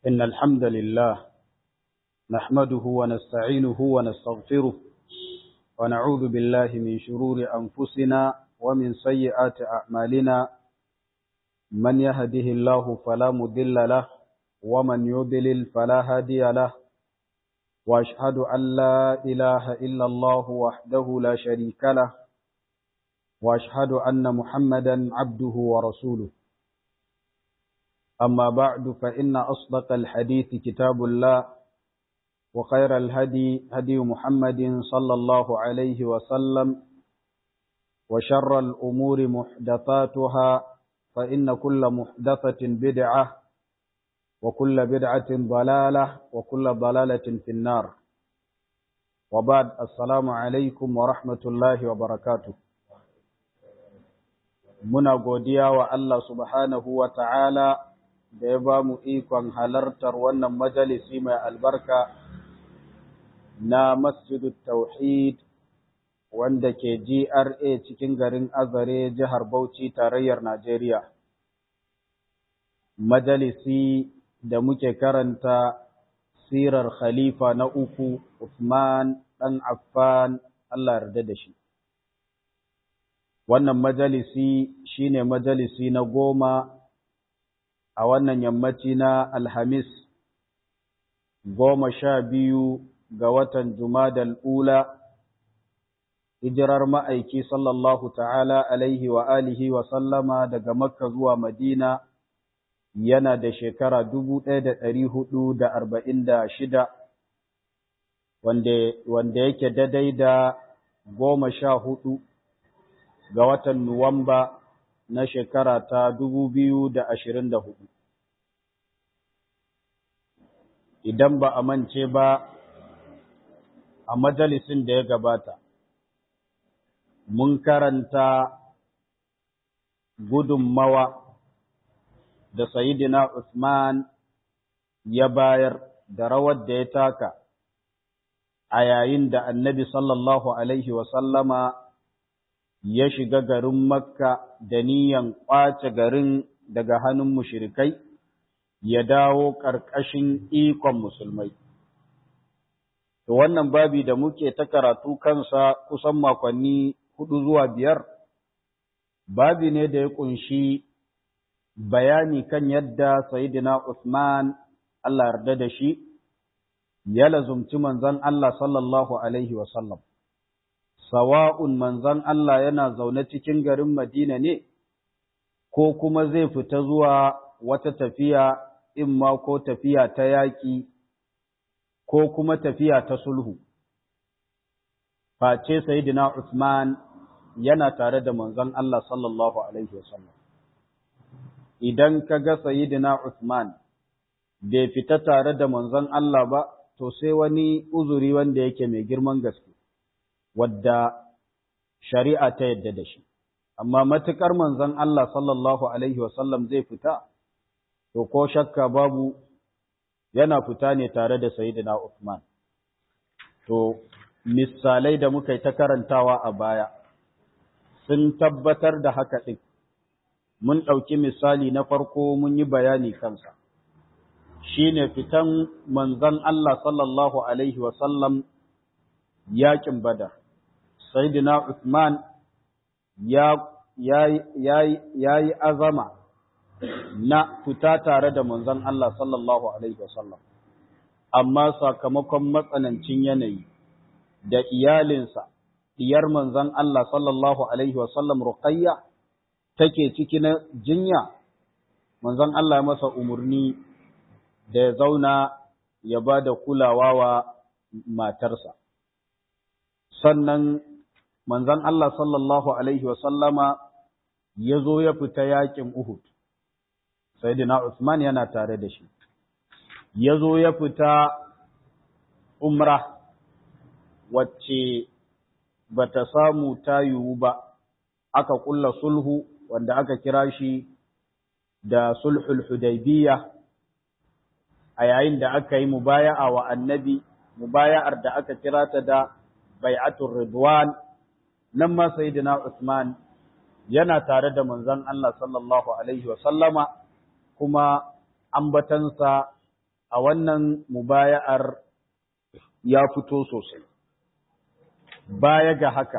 إن الحمد لله نحمده ونستعينه ونستغفره ونعوذ بالله من شرور أنفسنا ومن سيئات أعمالنا من يهده الله فلا مضل له ومن يضلل فلا هادي له وأشهد أن لا إله إلا الله وحده لا شريك له وأشهد أن محمدا عبده ورسوله أما بعد فإن أصدق الحديث كتاب الله وخير الهدي هدي محمد صلى الله عليه وسلم وشر الأمور محدثاتها فإن كل محدثة بدعة وكل بدعة ضلالة وكل ضلالة في النار وبعد السلام عليكم ورحمة الله وبركاته muna godiya wa Allah subhanahu wa ta'ala da ya ba mu ikon halartar wannan majalisi mai albarka na Masjidut Tauhid wanda ke GRA cikin garin Azare jihar Bauchi tarayyar Najeriya. Majalisi da muke karanta sirar Khalifa na uku Uthman ɗan Affan Allah yarda da shi. Wannan majalisi shine majalisi na 10 a wannan yammaci na Alhamis 12 ga watan Jumadal Ula hijirar ma'aiki sallallahu ta'ala alaihi wa alihi wa sallama daga Makka zuwa Madina yana da shekara 1446 wanda yake daidai da 14 ga watan Nuwamba na shekara ta 2024. Idan ba a mance ba, a majalisin da ya gabata, mun karanta gudunmawa da Sayyidina Usman ya bayar da rawar da ya taka a yayin da Annabi sallallahu Alaihi wasallama ya shiga garin Makka da niyan ƙwace garin daga hannun mushrikai ya dawo ƙarƙashin ikon musulmai. To wannan babi da muke ta karatu kansa kusan makonni 4 zuwa 5, babi ne da ya ƙunshi bayani kan yadda Sayyidina Uthman Allah yarda da shi ya lazumci manzon Allah sallallahu alaihi wasallam. Sawa'un manzon Allah yana zaune cikin garin Madina ne, ko kuma zai fita zuwa wata tafiya, imma ko tafiya ta yaƙi, ko kuma tafiya ta sulhu. Face Sayyidina Usman yana tare da manzon Allah sallallahu Alaihi wasallam. Idan ka ga Sayyidina Usman bai fita tare da manzon Allah ba, to sai wani uzuri wanda yake mai girman gaske. Wadda shari'a ta yadda da shi, amma matuƙar manzon Allah sallallahu Alaihi wasallam zai fita, to ko shakka babu yana fita ne tare da Sayyidina Uthman. To, misalai da muka yi ta karantawa a baya, sun tabbatar da haka ɗin. Mun ɗauki misali na farko mun yi bayani kansa, shi ne fitan manzon Allah sallallahu Alaihi wasallam yaƙin Badar. Sayyidina Uthman ya yi azama na fita tare da manzon Allah sallallahu Alaihi wasallam, amma sakamakon matsanancin yanayi da iyalinsa, diyar manzon Allah sallallahu Alaihi wasallam Ruqayya take ciki na jinya, manzon Allah ya masa umarni da ya zauna ya ba da kulawa wa matarsa. Sannan manzon Allah sallallahu Alaihi wasallama ya zo ya fita yaƙin Uhud, Sayyidina Usman yana tare da shi, ya zo ya fita umra wacce ba ta samu ta yiwu ba, aka ƙulla sulhu wanda aka kira shi da sulhul Hudaybiyah a yayin da aka yi mubaya'a wa annabi, mubaya'ar da aka kira ta da bai'atul Ridwan. Nan ma Sayyidina Usman yana tare da manzon Allah sallallahu Alaihi wasallama, kuma ambatansa a wannan mubaya'ar ya fito sosai. Baya ga haka,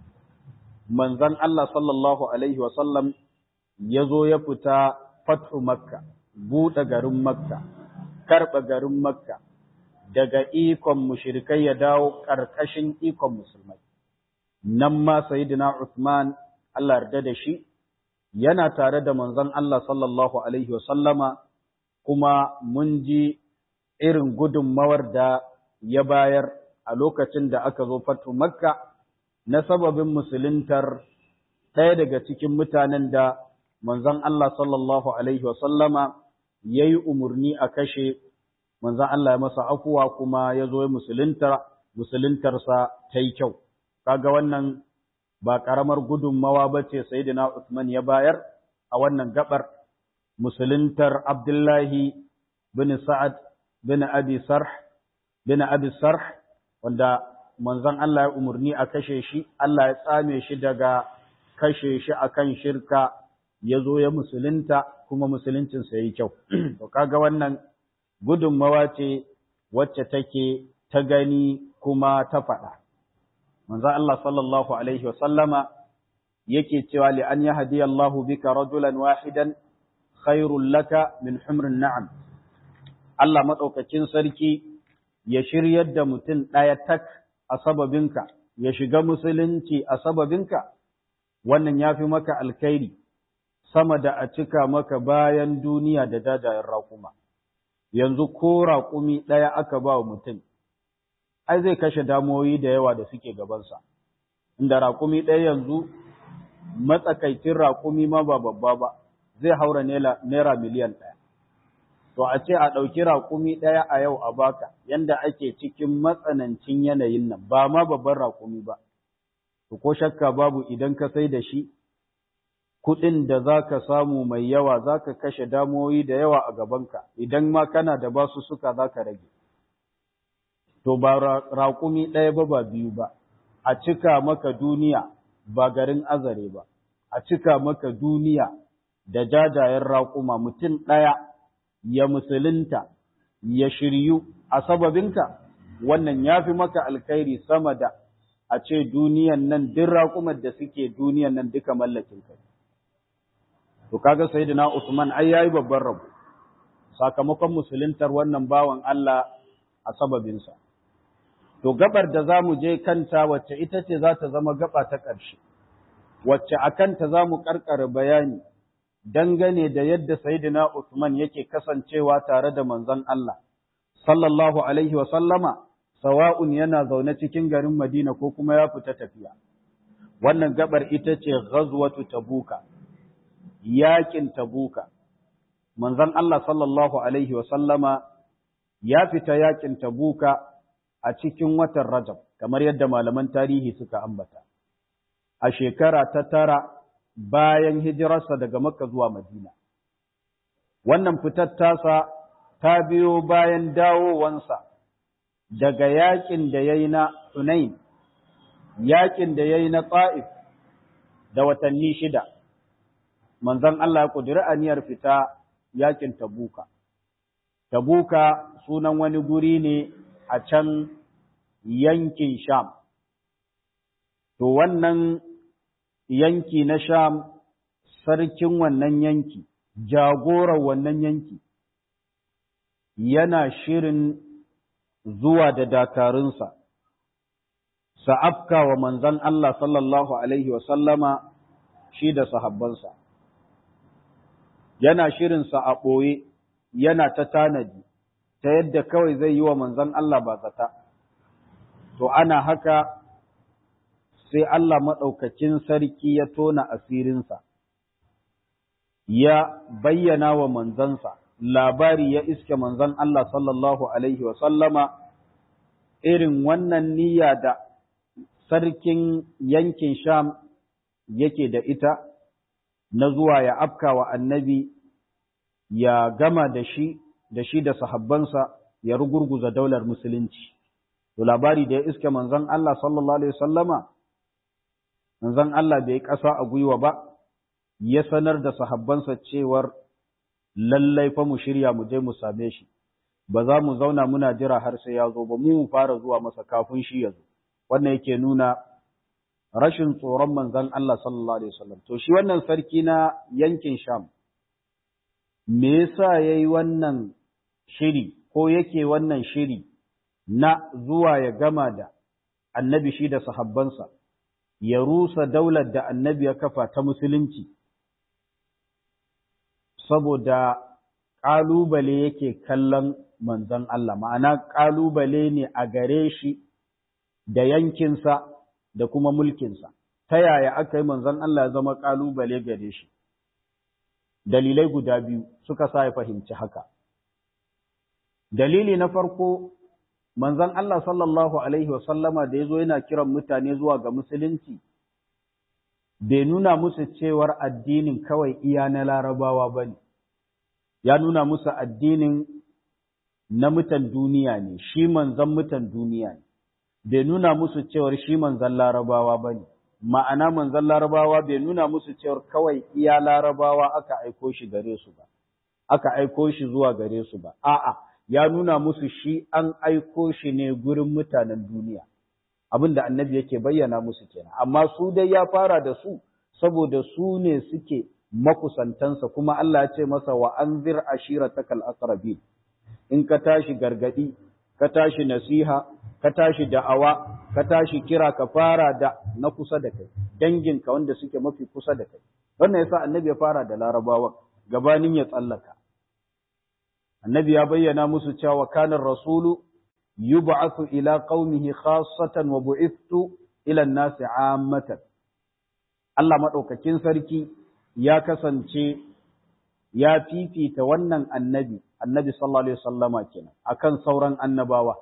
manzon Allah sallallahu Alaihi wasallam ya zo ya fita fathu Makka, buɗe garin Makka, karɓe garin Makka, daga ikon mushrikai ya dawo ƙarƙashin ikon musulmai. Nan ma Sayyidina Uthman, Allah yarda da shi, yana tare da manzon Allah sallallahu Alaihi wasallama, kuma mun ji irin gudunmawar da ya bayar a lokacin da aka zo fatu Makka na sababin musuluntar ɗaya daga cikin mutanen da manzon Allah sallallahu Alaihi wasallama ya yi umarni a kashe, manzon Allah ya masa afuwa kuma ya zo ya musuluntarsa ta yi kyau. Kaga wannan ba ƙaramar gudunmawa ba ce Sayyidina Uthman ya bayar a wannan gabar musuluntar Abdullahi bin Sa'ad bin Abi Sarh wanda manzon Allah ya umarni a kashe shi, Allah ya tsame shi daga kashe shi akan shirka, ya zo ya musulunta kuma musuluncinsa ya yi kyau. To kaga wannan gudunmawa ce wacce take ta gani kuma ta faɗa. Manzon Allah sallallahu alaihi wasallama yake cewa li an yahdi Allahu bika rajulan wahidan khairul laka min humrin na'am. Allah madaukakin sarki ya shiryar da mutum ɗaya tak a sababinka, ya shiga musulunci a sababinka, wannan ya fi maka alkhairi sama da a cika maka bayan duniya da jajayen raƙuma. Yanzu ko raƙumi ɗaya aka ba wa mutum, ai zai kashe damoyi da yawa da suke gabansa, inda raƙumi ɗaya yanzu matsakaicin raƙumi ma ba babba ba, zai haura naira miliyan ɗaya. To a ce a ɗauki raƙumi ɗaya a yau a baka, yanda ake cikin matsanancin yanayin nan, ba ma babban raƙumi ba. To ko shakka babu idan ka sai da shi, kuɗin da za ka samu mai yawa za ka kashe damoyi da yawa a gabanka, idan ma kana da basu suka za ka rage. To ba raƙumi ɗaya ba biyu ba, a cika maka duniya ba garin azare ba, a cika maka duniya da jajayen raƙuma, mutum ɗaya ya musulunta, ya shiryu a sababinka, wannan ya fi maka alkhairi sama da a ce duniyan nan duk raƙumar da suke duniyan nan duka mallakin kai. To kaga Sayyidina Usman ai yayi babban rabo sakamakon musuluntar wannan bawan Allah a sababinsa. To gabar da zamu je kanta wacce ita ce za ta zama gaba ta ƙarshe, wacce akan ta zamu karkare bayani dangane da yadda Sayyidina Usman yake kasancewa tare da manzon Allah sallallahu alaihi wa sallama, sawa'un yana zaune cikin garin Madina ko kuma ya fita tafiya. Wannan gabar ita ce ghazwatu Tabuka, yaƙin Tabuka. Manzon Allah sallallahu alaihi wa sallama ya fita yaƙin Tabuka a cikin watan Rajab, kamar yadda malaman tarihi suka ambata, a shekara ta 9 bayan hijirarsa daga Makka zuwa Madina. Wannan fitar tasa ta biyo bayan dawowansa daga yaƙin da yayi na Hunain, yaƙin da yayi na Ta'if da watanni 6. Manzon Allah ya ƙudiri aniyar fita yaƙin Tabuka. Tabuka sunan wani guri ne a can yankin Sham. To wannan yanki na Sham, sarkin wannan yanki, jagoran wannan yanki, yana shirin zuwa da dakarunsa, sa'afka wa manzon Allah sallallahu Alaihi wasallama shi da sahabbansa. Yana shirinsa a ɓoye, yana ta tanadi, ta yadda kawai zai yi wa manzon Allah ba zata. To ana haka sai Allah maɗaukakin sarki ya tona asirinsa, ya bayyana wa manzansa, labari ya iske manzon Allah sallallahu Alaihi wasallama irin wannan niyya da sarkin yankin Sham yake da ita, na zuwa ya afka wa annabi, ya gama da shi da sahabbansa, ya rugurguza daular musulunci. To labari da ya iske manzon Allah sallallahu Alaihi wasallama, manzon Allah bai ƙasa a gwiwa ba, ya sanar da sahabbansa cewar lallai fa mu shirya mu je mu same shi, ba za mu zauna muna jira har sai ya zo ba, mu fara zuwa masa kafin shi ya zo. Wannan yake nuna rashin tsoron manzon Allah sallallahu alaihi wasallam. To shi wannan sarki na yankin Sham, me yasa yayi wannan shiri ko yake wannan shiri na zuwa ya gama da annabi shi da sahabbansa, ya rusa daular da annabi ya kafa ta musulunci? Saboda ƙalubale yake kallon manzon Allah, ma'ana ƙalubale ne a gare shi da yankinsa da kuma mulkinsa. Ta yaya aka yi manzon Allah ya zama ƙalubale gare shi? Dalilai guda biyu suka sa ya fahimci haka. Dalili na farko, manzon Allah sallallahu Alaihi wasallama da ya zo yana kiran mutane zuwa ga musulunci, bai nuna musu cewar addinin kawai iya na larabawa ba ne, ya nuna musu addinin na mutan duniya ne, shi manzon mutan duniya ne, bai nuna musu cewar shi manzon larabawa ba ne, ma'ana manzon larabawa bai nuna musu cewar kawai iya larabawa aka aiko shi gare su ba, aka aiko shi zuwa gare su ba, a'a, ya nuna musu shi an aiko shi ne gurin mutanen duniya. Abin da annabi yake bayyana musu kenan, amma su dai ya fara da su saboda su ne suke makusantansa, kuma Allah ya ce masa wa anzir ashiratakal aqrabin. In ka tashi gargadi, ka tashi nasiha, ka tashi da'awa, ka tashi kira, ka fara da na kusa da kai, danginka wanda suke mafi kusa da kai. Wannan yasa annabi ya fara da larabawa gabanin ya tsallaka. Annabi ya bayyana musu cewa kanar rasulu yub'athu ila qaumihi khassatan wa bu'ithtu ila an-nasi 'ammatan. Allah madaukakin sarki ya kasance ya fifita wannan annabi sallallahu alaihi wasallama kenan akan sauran annabawa.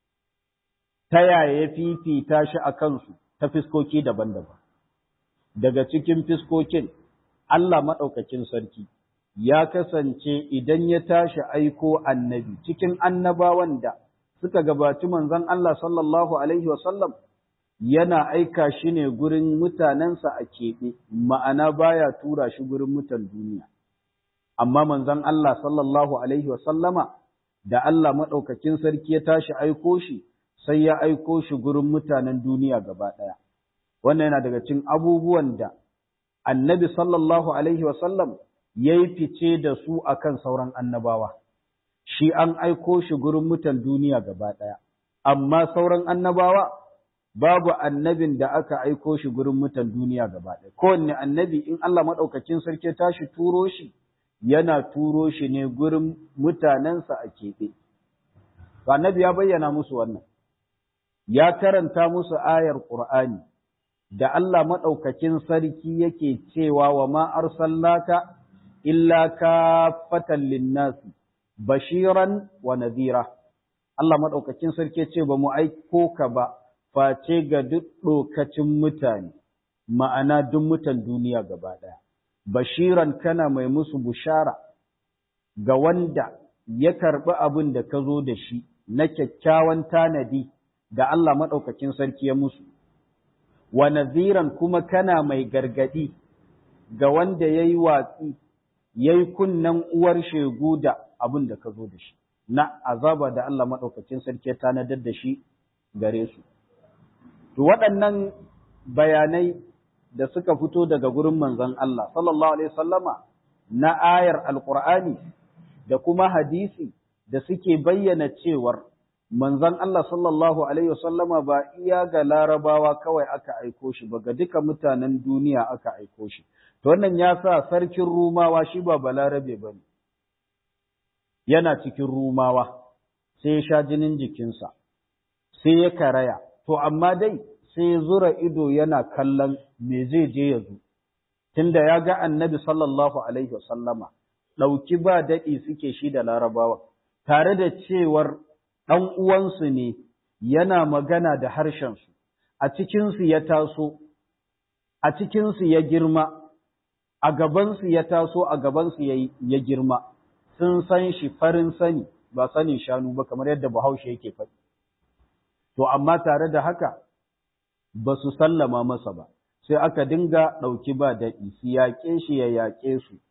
Ta yaya ya fifita shi akan su? Ta fiskoki daban-daban. Daga cikin fiskokin, Allah madaukakin sarki ya kasance idan ya tashi aiko annabi cikin annabawan da suka gabaci manzon Allah sallallahu alaihi wasallam, yana aika shi ne gurin mutanensa a keɓe, ma'ana baya tura shi gurin mutan duniya. Amma manzon Allah sallallahu alaihi wasallama da Allah maɗaukakin sarki ya tashi aiko shi, sai ya aiko shi gurin mutanen duniya gaba ɗaya. Wannan yana daga cikin abubuwan da annabi sallallahu alaihi wasallam ya yi fice da su akan sauran annabawa. Shi an aiko shi gurin mutan duniya gaba ɗaya, amma sauran annabawa babu annabin da aka aiko shi gurin mutan duniya gaba ɗaya. Kowanne annabi in Allah maɗaukakin sarki tashi turo shi, yana turo shi ne gurin mutanensa a keɓe. Annabi ya bayyana musu wannan, ya karanta musu ayar Ƙur'ani da Allah maɗaukakin sarki yake cewa wa ma arsalnaka illa kaffatan linnasi bashiran wa nadhira. Allah madaukakin sarki ce ba mu aiko ka ba face ga duk dokacin mutane, ma'ana duk mutan duniya gaba daya. Bashiran kana mai musu bushara ga wanda ya karbi abin da ka zo da shi na kyakkyawan tanadi da Allah madaukakin sarki ya musu. Wa nadhiran kuma kana mai gargadi ga wanda yayi watsi yayi kunnan uwar shegu da abin da ka zo da shi na azaba da Allah maɗaukacin sarki ya tanadar da shi gare su. To waɗannan bayanai da suka fito daga gurin manzon Allah sallallahu alaihi wasallama na ayar alqur'ani da kuma hadisi da suke bayyana cewar manzon Allah sallallahu alaihi wasallama ba iya ga larabawa kawai aka aiko shi ba, ga duka mutanen duniya aka aiko shi. To wannan ya sa sarkin Rumawa shi ba balarabe ba ne, yana cikin Rumawa, sai ya sha jinin jikinsa, sai ya karaya, to amma dai sai ya zura ido yana kallon me zai je ya zo, tunda ya ga annabi sallallahu alaihi wasallama, ɗauki ba daɗi suke shi da larabawa, tare da cewar ɗan uwansu ne yana magana da harshensu, a cikinsu ya taso, a cikinsu ya girma, a gabansu ya taso, a gabansu ya girma, sun san shi farin sani, ba sanin shanu ba kamar yadda Bahaushe yake faɗi. To, amma tare da haka ba su sallama masa ba, sai aka dinga ɗauki ba daɗi, su yaƙe shi ya yaƙe su,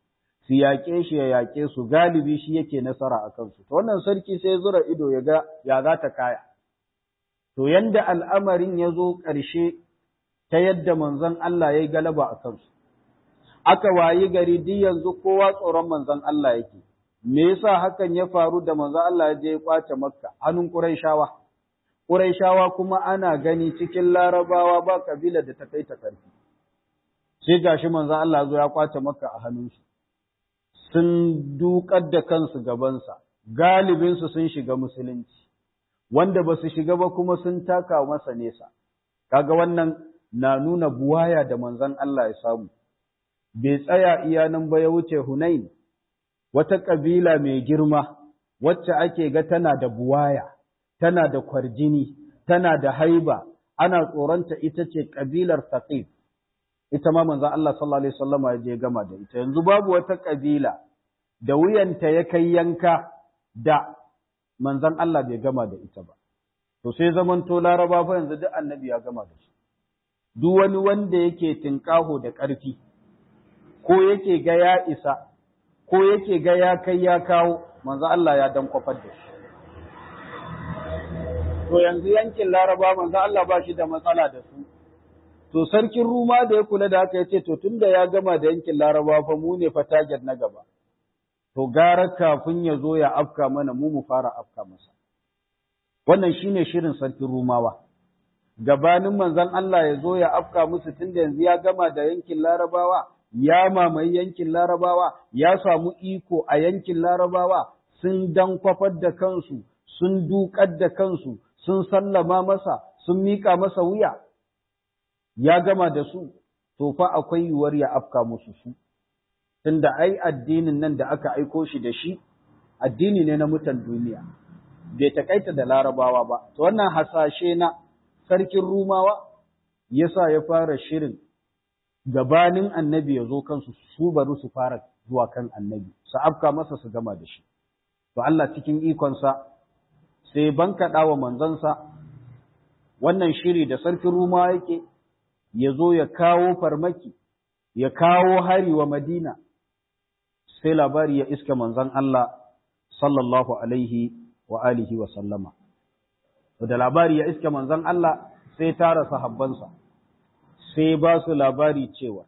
su yaƙe shi ya yaƙe su, galibi shi yake nasara a kansu. To wannan sarki sai zura ido ya ga ya za ta kaya. To yanda al'amarin ya zo ƙarshe ta yadda manzon Allah ya yi galaba a kansu. Aka wayi gari duk yanzu kowa tsoron manzon Allah yake. Me yasa hakan ya faru da manzon Allah ya je ya kwace Makka hannun Qurayshawa? Qurayshawa kuma ana gani cikin Larabawa ba kabila da ta kai ta ƙarfi. Sai gashi manzon Allah zo ya kwace Makka a hannunsu. Sun dukar da kansu gabansa, galibinsu sun shiga musulunci, wanda ba su shiga ba kuma sun taka masa nesa. Kaga wannan na nuna buwaya da manzon Allah ya samu. Bai tsaya iya nan ba ya wuce Hunain, wata ƙabila mai girma, wacce ake ga tana da buwaya, tana da kwarjini, tana da haiba, ana tsoronta ita ce ƙabilar Thaqif. Ita ma manzon Allah sallallahu alaihi wasallam ya je gama da ita. Yanzu babu wata ƙabila da wuyanta ya kai yanka da manzon Allah bai gama da ita ba. To sai zamanto Laraba fa yanzu duk annabi ya gama da shi. Duk wani wanda yake tinkaho da ƙarfi, ko yake ga ya isa, ko yake ga ya kai ya kawo, manzo Allah ya dan kwafar da shi. To yanzu yankin Laraba manzo Allah ba shi da matsala da su. To sarkin Ruma da ya kula da haka ya ce, to tunda ya gama da yankin Laraba fa mu ne fa target na gaba. To gara kafin ya zo ya afka mana mu fara afka masa. Wannan shine shirin sarkin Rumawa. Gabanin manzon Allah ya zo ya afka musu tunda yanzu ya gama da yankin Larabawa, ya mamaye yankin Larabawa, ya samu iko a yankin Larabawa, sun dan kwafar da kansu, sun dukar da kansu, sun sallama masa, sun mika masa wuya. Ya gama da su, to fa akwai yiwuwar ya afka musu su. Tunda ai addinin nan da aka aiko shi da shi, addini ne na mutan duniya, bai takaita da Larabawa ba. To wannan hasashe na sarkin Rumawa yasa ya fara shirin gabanin annabi ya zo kansu su bari su fara zuwa kan annabi, su afka masa su gama da shi. To Allah cikin ikonsa sai bankaɗa wa manzansa wannan shiri da sarkin Rumawa yake, ya zo ya kawo farmaki, ya kawo hari wa Madina, sai labari ya iska manzon Allah sallallahu alaihi wa alihi wa sallama. Da labari ya iska manzon Allah sai tara sahabbansa, sai ba su labari cewa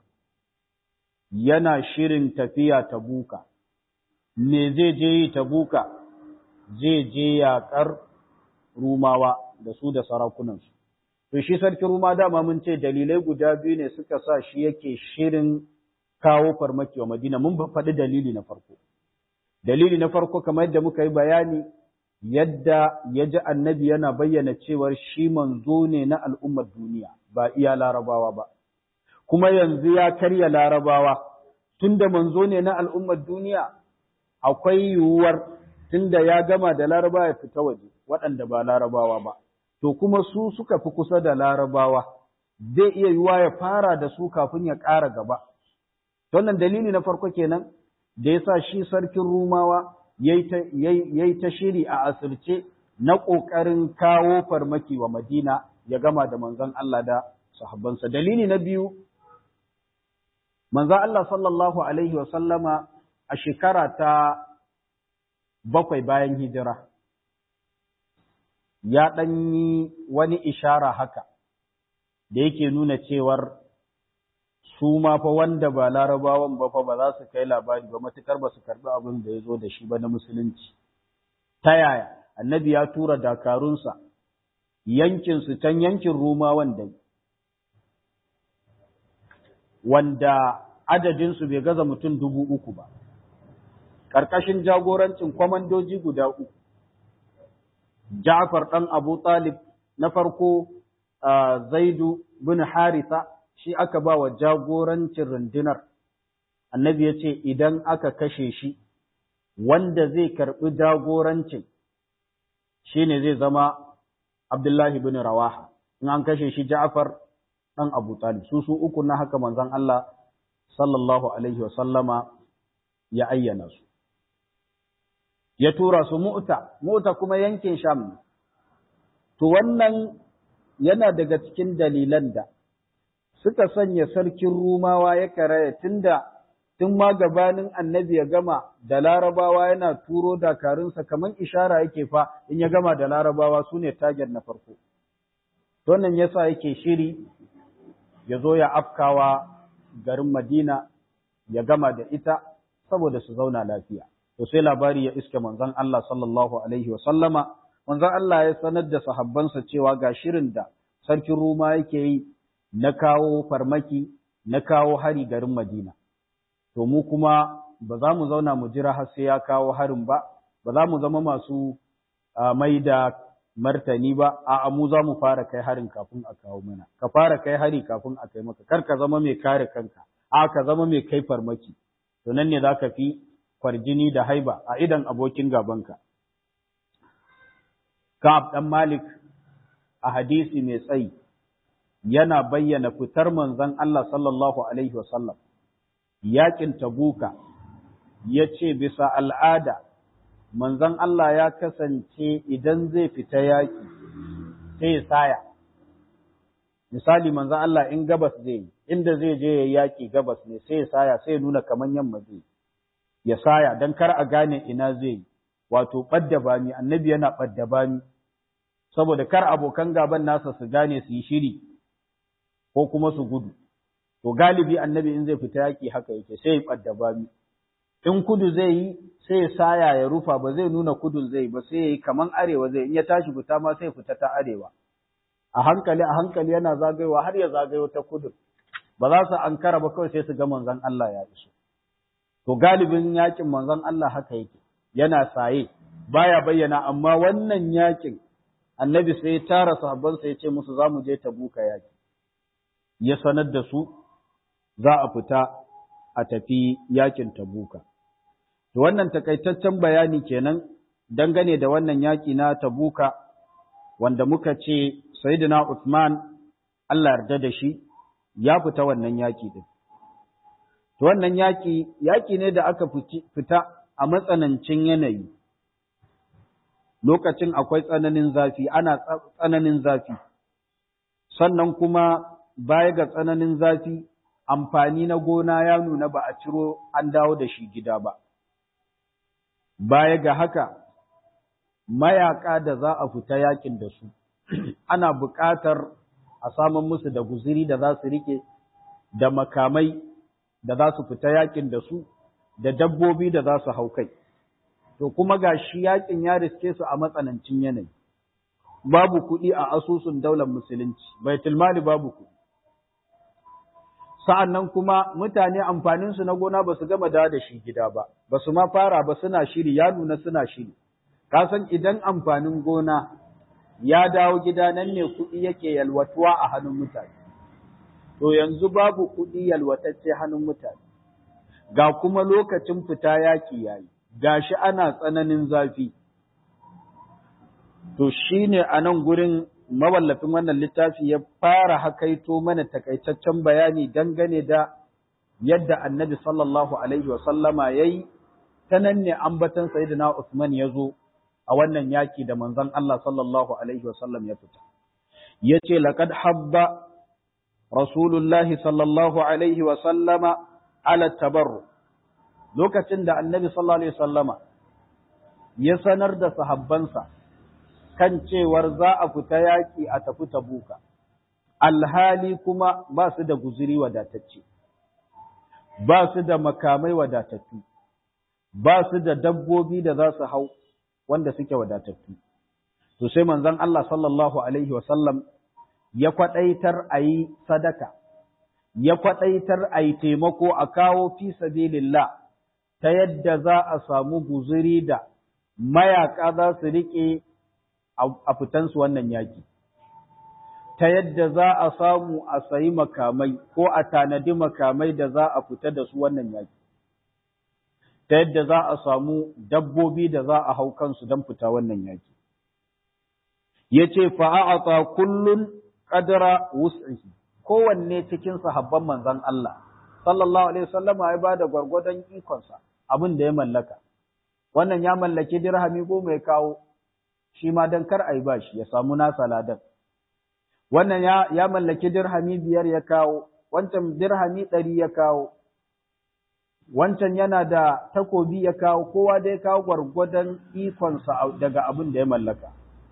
yana shirin tafiya Tabuka. Me zai je yi Tabuka? Zai je yaƙar Rumawa da su da sarakunansu. To shi sarkin Ruma dama mun ce dalilai guda biyu ne suka sa shi yake shirin kawo farmaki wa Madina. Mun faɗi dalili na farko. Dalili na farko kamar yadda muka yi bayani, yadda ya ji annabi yana bayyana cewar shi manzo ne na al'ummar duniya, ba iya Larabawa ba. Kuma yanzu ya karya Larabawa, tunda manzo ne na al'ummar duniya, akwai yiwuwar tunda ya gama da Larabawa ya fita waje, waɗanda ba Larabawa ba. To kuma su suka fi kusa da Larabawa, zai iya yiwuwa ya fara da su kafin ya ƙara gaba. Wannan dalili na farko kenan da ya sa shi sarkin Rumawa ya yi ta shiri a asirce na ƙoƙarin kawo farmaki wa Madina ya gama da manzon Allah da sahabbansa. Dalili na biyu, manzon Allah sallallahu Alaihi wasallama a shekara ta 7 bayan hijira, ya ɗan yi wani ishara haka da yake nuna cewar su ma fa wanda ba Larabawan ba fa ba za su kai labari ba matukar ba su karɓi abin da ya zo da shi ba na musulunci. Ta yaya? Annabi ya tura dakarunsa yankinsu can yankin Rumawan da wanda adadinsu bai gaza mutum 3,000 ba, ƙarƙashin jagorancin kwamandoji guda 3. Ja'far ɗan Abu Talib na farko, Zaidu bin Haritha shi aka ba wa jagorancin rundunar. Annabi ya ce idan aka kashe shi, wanda zai karɓi jagorancin shi ne zai zama Abdullahi bin Rawaha. In an kashe shi Ja'far ɗan Abu Talib. Su uku na haka manzon Allah sallallahu Alaihi wasallama ya ayyana su. Ya tura su Mu'ta kuma yankin Sham ne. To wannan yana daga cikin dalilan da suka sanya sarkin Rumawa ya karaya tunda tun ma gabanin annabi ya gama da larabawa yana turo dakarunsa kamar ishara yake fa in ya gama da larabawa su ne target na farko. Wannan yasa yake shiri ya zo ya afkawa garin Madina ya gama da ita saboda su zauna lafiya. To sai labari ya iske manzon Allah sallallahu alaihi wa sallama, manzon Allah ya sanar da sahabbansa cewa ga shirin da sarkin Roma yake yi na kawo farmaki, na kawo hari garin Madina. To mu kuma ba za mu zauna mu jira har sai ya kawo harin ba, ba za mu zama masu mai da martani ba, a'a mu za mu fara kai harin kafin a kawo mana. Ka fara kai hari kafin a kai maka, kar ka zama mai kare kanka, a ka zama mai kai farmaki. To nan ne za ka fi kwarjini da haiba a idan abokin gabanka. Ka'ab dan Malik a hadisi mai tsayi yana bayyana fitar manzon Allah sallallahu alaihi wasallam yakin Tabuka, ya ce bisa al'ada manzon Allah ya kasance idan zai fita yaki sai ya saya. Misali manzon Allah in gabas zai yi, inda zai je ya yaki gabas ne sai ya saya, sai ya nuna kaman yamma zai ya saya don kar a gane ina zai yi, wato ɓadda bami, annabi yana ɓadda bami, saboda kar abokan gaban nasa su gane su yi shiri ko kuma su gudu. To galibi annabi in zai fita yaki haka yake, sai ya ɓadda bami. In kudu zai yi sai ya saya ya rufa, ba zai nuna kudun zai ba, sai ya yi kaman arewa zai, in ya tashi fita ma sai fita ta arewa. A hankali yana zagayowa har ya zagayo ta kudu. Ba za su ankara ba kawai sai su ga manzon Allah ya iso. To galibin yakin manzon Allah haka yake, yana saye, baya bayyana, amma wannan yakin annabi sai ya tara sahabbansa ya ce musu za mu je Tabuka yaki. Ya sanar da su za a fita a tafi yakin Tabuka. To wannan takaitaccen bayani kenan dangane da wannan yaki na Tabuka wanda muka ce Sayyidina Uthman Allah yarda da shi ya fita wannan yaki din. To wannan yaki ne da aka fita a matsanancin yanayi. Lokacin akwai tsananin zafi, ana tsananin zafi. Sannan kuma baya ga tsananin zafi, amfani na gona ya nuna ba a ciro an dawo da shi gida ba. Baya ga haka, mayaka da za a fita yakin da su, ana buƙatar a samun musu da guziri da za su rike, da makamai da za su fita yakin da su, da dabbobi da za su hau kai. To kuma ga shi yakin ya riske su a matsanancin yanayi. Babu kuɗi a asusun daular musulunci, baitul mali babu kuɗi. Sa'an nan kuma mutane amfaninsu na gona ba su gama da shi gida ba, ba su ma fara ba, suna shiri, ya nuna suna shiri. Ka san idan amfanin gona ya dawo gida nan ne kuɗi yake yalwatuwa a hannun mutane. To yanzu babu kuɗi yalwatacce hannun mutane, ga kuma lokacin fita yaƙi yayi, ga shi ana tsananin zafi. To shi ne a nan gurin mawallafin wannan littafi ya fara hakaito mana takaitaccen bayani dangane da yadda annabi sallallahu alaihi wa sallama ya yi, ta nan ne ambatan Sayyidina Usman ya zo a wannan yaki da manzon Allah sallallahu alaihi wa sallam ya fita. Ya ce, laqad habba Rasulullahi sallallahu alaihi wa sallama ala tabarru. Lokacin da annabi sallallahu alaihi wa sallama ya sanar da sahabbansa kan cewar za a fita yaƙi a tafi Tabuka, alhali kuma ba su da guzuri wadatacce, ba su da makamai wadatattu, ba su da dabbobi da za su hau wanda suke wadatattu. To sai manzon Allah sallallahu alaihi wasallam ya kwaɗaitar a yi sadaka, ya kwaɗaitar a yi taimako a kawo fi sabilillah ta yadda za a samu guzuri da mayaƙa za su riƙe a fitansu wannan yaƙi, ta yadda za a samu a sayi makamai ko a tanadi makamai da za a fita da su wannan yaƙi, ta yadda za a samu dabbobi da za a hau kansu don fita wannan yaƙi. Ya ce, fa'a'ata kullun ƙadara wus'ihi, kowanne cikin sahabban manzan Allah, sallallahu Alaihi wasallama ya ba da gwargwadon ikonsa abin da ya mallaka. Wannan ya mallaki dirhami 10 ya kawo, shi ma don kar a yi ba shi ya samu nasa ladan. Wannan ya mallaki dirhami 5 ya kawo, wancan dirhami 100 ya kawo. wancan yana da takobi ya kawo, kowa da ya kawo gwargwadon ikonsa daga abin da ya mallaka.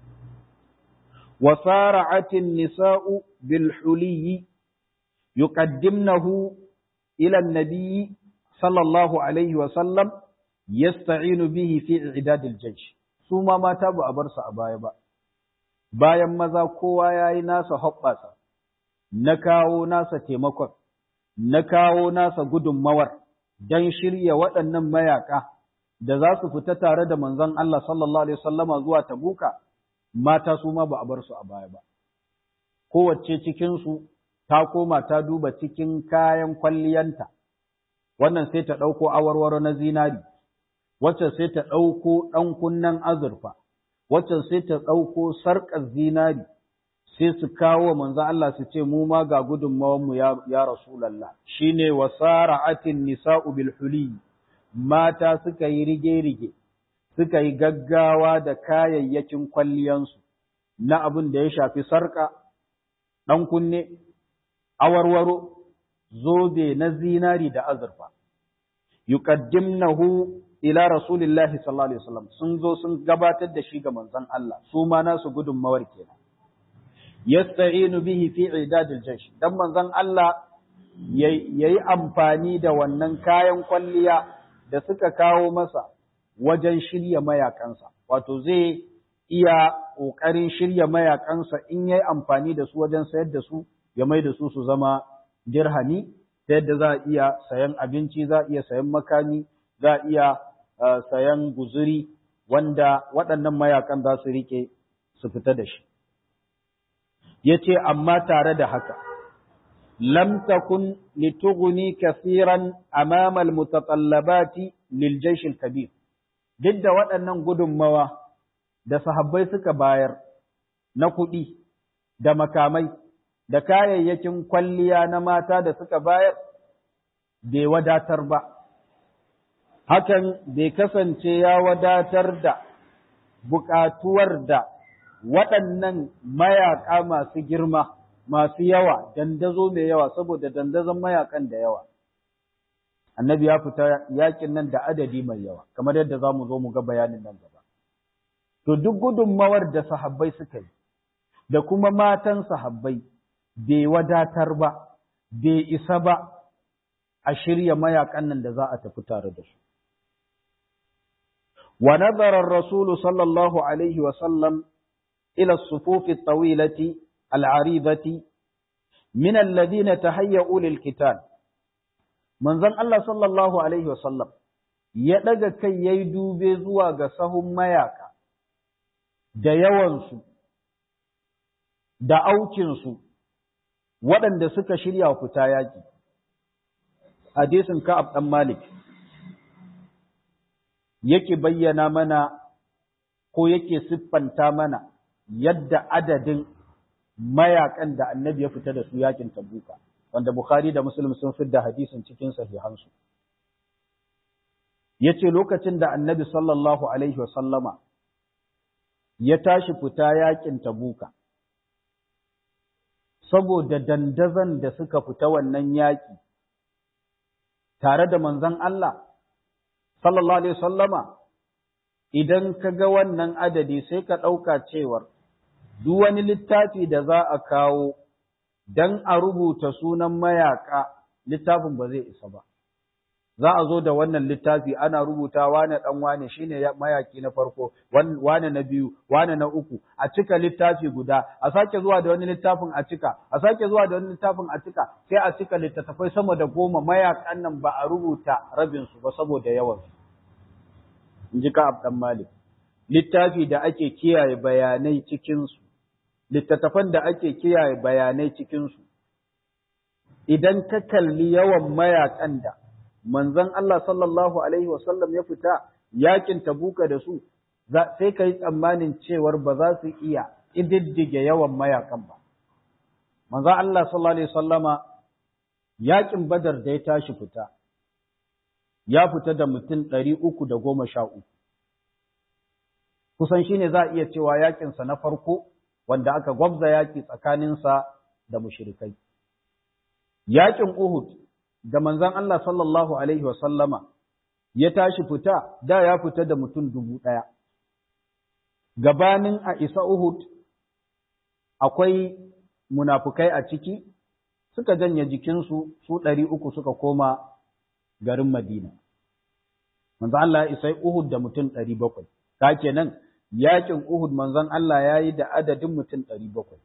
Wasara'atin nisa'u bil huliyi yuqaddimnahu ila an-nabi sallallahu alaihi wa sallam yasta'inu bihi fi i'dad al-jaysh. Su ma mata ba a bar su a baya ba. Bayan maza kowa yayi nasa hoɓɓasa, na kawo nasa taimakon, na kawo nasa gudunmawar don shirya waɗannan mayaƙa da za su fita tare da manzon Allah sallallahu Alaihi wasallama zuwa Tabuka, mata su ma ba a bar su a baya ba. Kowace cikinsu ta koma ta duba cikin kayan kwalliyanta, wannan sai ta ɗauko awarwaro na zinari, wacce sai ta ɗauko ɗan kunnen azurfa, wacce sai ta ɗauko sarƙar zinari, sai su kawo manzon Allah su ce mu ma ga gudunmawanmu ya Rasulallah, shi ne wasara'atin nisa'u bil huli, mata suka yi rige-rige, suka yi gaggawa da kayayyakin kwalliyansu na abin da ya shafi sarƙa, ɗan kunne, awarwaro, zobe na zinari da azurfa. Yuqaddimnahu ila Rasulillahi sallallahu alaihi wasallam, sun zo sun gabatar da shi ga manzon Allah, su ma nasu gudunmawar kenan. Yasta'inu bihi fi idadil jaysh, dan manzon Allah yayi amfani da wannan kayan kwalliya da suka kawo masa wajen shirya mayakansa, wato zai iya ƙoƙarin shirya mayakansa in yayi amfani da su wajen sayar da su, ya mai da su su zama dirhami, ta yadda za a iya sayan abinci, za a iya sayan makami, za a iya sayan guzuri wanda waɗannan mayakan za su rike su fita da shi. Yace amma tare da haka lam takun litughni kaseeran amama almutatallabati liljaysh alkabir, duk da waɗannan gudunmawa da sahabbai suka bayar na kuɗi da makamai da kayayyakin kwalliya na mata da suka bayar, bai wadatar ba. Hakan bai kasance ya wadatar da buƙatuwar da waɗannan mayaƙa masu girma, masu yawa, dandazo mai yawa, saboda dandazon mayaƙan da yawa. Annabi ya fita yaƙin nan da adadi mai yawa, kamar yadda za mu zo mu ga bayanin nan gaba. To duk gudunmawar da sahabbai suka yi, da kuma matan sahabbai, bai wadatar ba, bai isa ba a shirya mayaƙan nan da za a tafi tare da su. Wa nazara ar-rasul sallallahu alaihi wa sallam إلى الصفوف الطويلة العريضة من الذين تهيأوا للقتال. منزل الله صلى الله عليه وسلم يدغ كي يدو بزوا غسهم مياكا da yawansu da aukinsu waɗanda suka shirya fita yaƙi. Hadisin Ka'ab ɗan Malik yake bayyana mana ko yake siffanta mana yadda adadin mayakan da annabi ya fita da su yakin Tabuka, wanda Bukhari da Muslim sun fidda hadisin cikin sahihansu. Yace lokacin da annabi sallallahu alaihi wasallama ya tashi fita yakin Tabuka, saboda dandazon da suka fita wannan yaki tare da manzon Allah sallallahu alaihi wasallama, idan ka ga wannan adadi sai ka ɗauka cewar duk wani littafi da za a kawo don a rubuta sunan mayaka, littafin ba zai isa ba. Za a zo da wannan littafi ana rubuta wane ɗan wane shine mayaki na farko, wane na biyu, wane na uku, a cika littafi guda, a sake zuwa da wani littafin a cika, a sake zuwa da wani littafin a cika, sai a cika littattafai sama da 10, mayakan nan ba a rubuta rabinsu ba saboda yawansu. In ji Ka'ab ɗan Malik. Littafi da ake kiyaye bayanai cikinsu, littattafan da ake kiyaye bayanai cikinsu, idan ka kalli yawan mayakan da manzon Allah sallallahu Alaihi wasallam ya fita yakin Tabuka da su, sai ka yi tsammanin cewar ba za su iya ƙididdige yawan mayakan ba. Manzon Allah sallallahu Alaihi wasallama yakin Badar da ya tashi fita, ya fita da mutum 313. Kusan shi ne za a iya cewa yakinsa na farko wanda aka gwabza yaki tsakaninsa da mushrikai. Yakin Uhud da manzon Allah sallallahu alaihi wa sallama ya tashi fita, da ya fita da mutum 1000. Gabanin a isa Uhud akwai munafukai a ciki, suka janye jikinsu su 300 suka koma garin Madina. Manzon Allah ya isa Uhud da mutum 700. Ka kenan yakin Uhud manzon Allah ya yi da adadin mutum 700.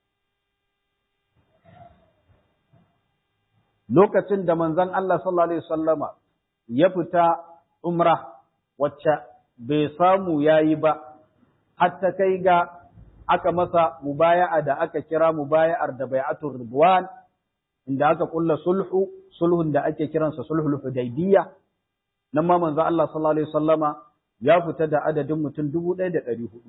Lokacin da manzon Allah sallallahu alaihi wasallama ya fita umra wacce bai samu yayi ba, hatta kai ga aka masa mubaya'a da aka kira mubaya'ar da bai'atul ridwan, inda aka kulla sulhun da ake kiransa sulhul hudaybiyya. Nan ma manzo Allah sallallahu alaihi wasallama ya fita da adadin mutum 1400.